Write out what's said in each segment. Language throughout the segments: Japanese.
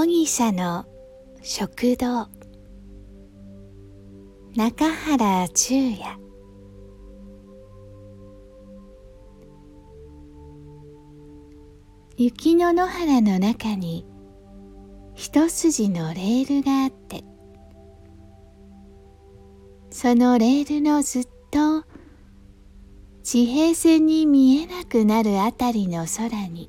模擬者の食堂。中原中也。雪の野原の中に一筋のレールがあって、そのレールのずっと地平線に見えなくなるあたりの空に、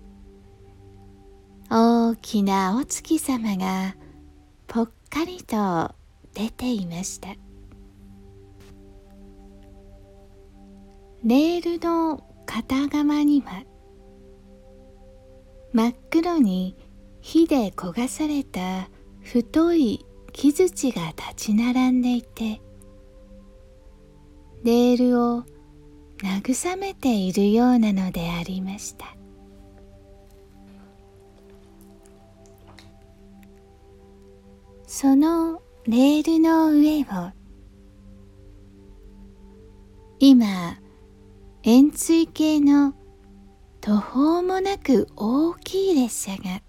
大きなお月様がぽっかりと出ていました。レールの片側には真っ黒に火で焦がされた太い木槌が立ち並んでいて、レールを慰めているようなのでありました。そのレールの上を今円錐形の途方もなく大きい列車が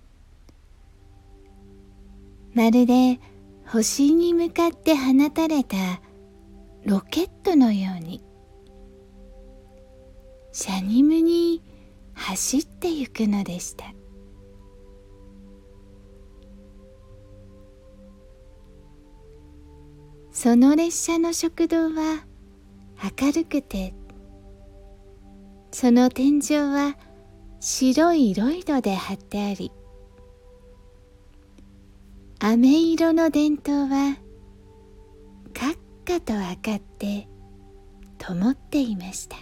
まるで星に向かって放たれたロケットのようにしゃにむに走ってゆくのでした。その列車の食堂は明るくて、その天井は白いロイドで貼ってあり、飴色の電灯はカッカと明かって灯っていました。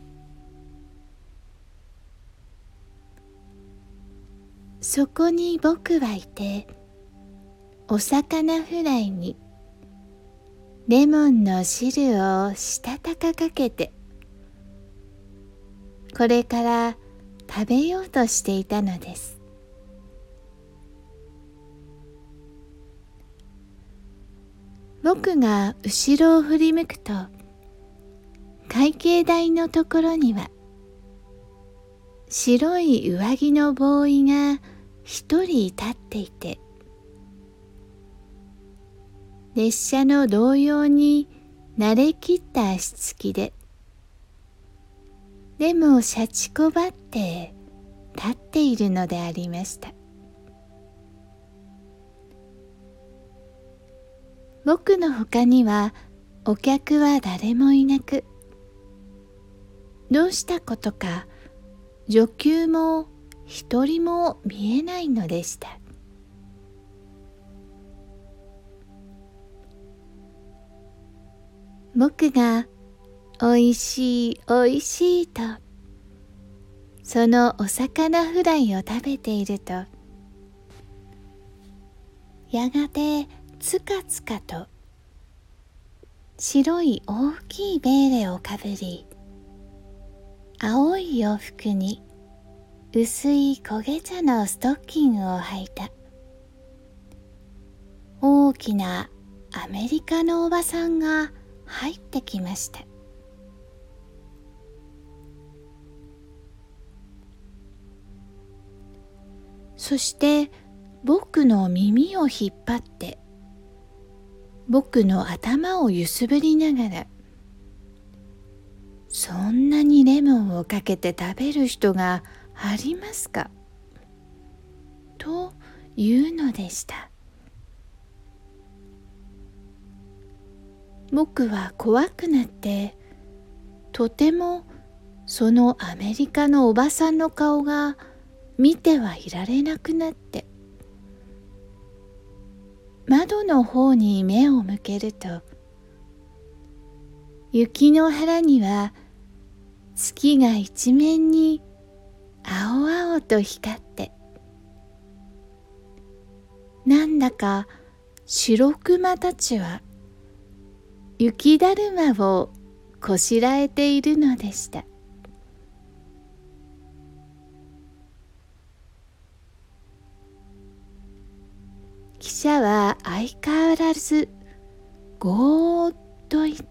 そこに僕はいて、お魚フライにレモンの汁をしたたかかけて、これから食べようとしていたのです。僕が後ろを振り向くと、会計台のところには白い上着のボーイが一人立っていて、列車の動揺に慣れきった足つきで、でもシャチこばって立っているのでありました。僕のほかにはお客は誰もいなく、どうしたことか女給も一人も見えないのでした。僕がおいしいおいしいとそのお魚フライを食べていると、やがてつかつかと白い大きいベーレをかぶり、青い洋服に薄い焦げ茶のストッキングを履いた大きなアメリカのおばさんが入ってきました。そして僕の耳を引っ張って僕の頭を揺すぶりながら、そんなにレモンをかけて食べる人がありますかというのでした。僕は怖くなって、とてもそのアメリカのおばさんの顔が見てはいられなくなって、窓の方に目を向けると、雪の原には月が一面に青々と光って、なんだか白熊たちは雪だるまをこしらえているのでした。汽車は相変わらずゴーッと言って、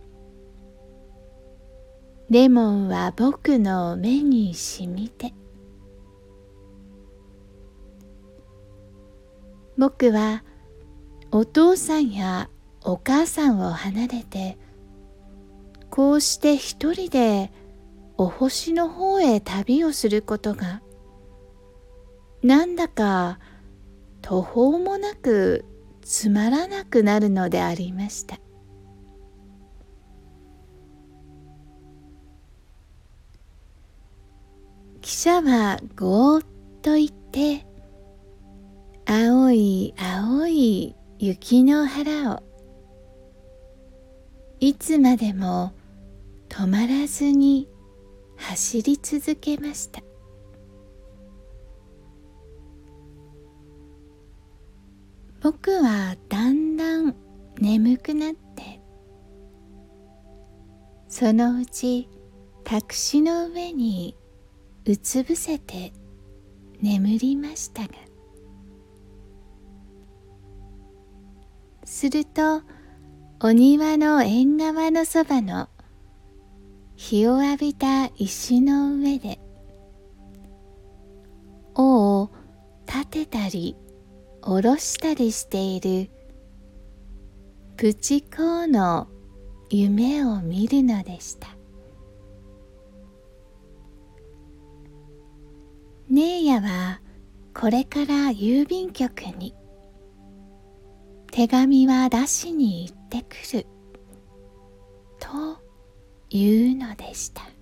レモンは僕の目にしみて、 僕はお父さんやお母さんを離れて、こうして一人でお星の方へ旅をすることが、なんだか途方もなくつまらなくなるのでありました。汽車はゴーッと言って、青い青い雪の原をいつまでも止まらずに走り続けました。僕はだんだん眠くなって、そのうちタクシーの上にうつ伏せて眠りましたが、するとお庭の縁側のそばの日を浴びた石の上で、尾を立てたり下ろしたりしているプチ公の夢を見るのでした。姉やはこれから郵便局に手紙は出しに行ってくるというのでした。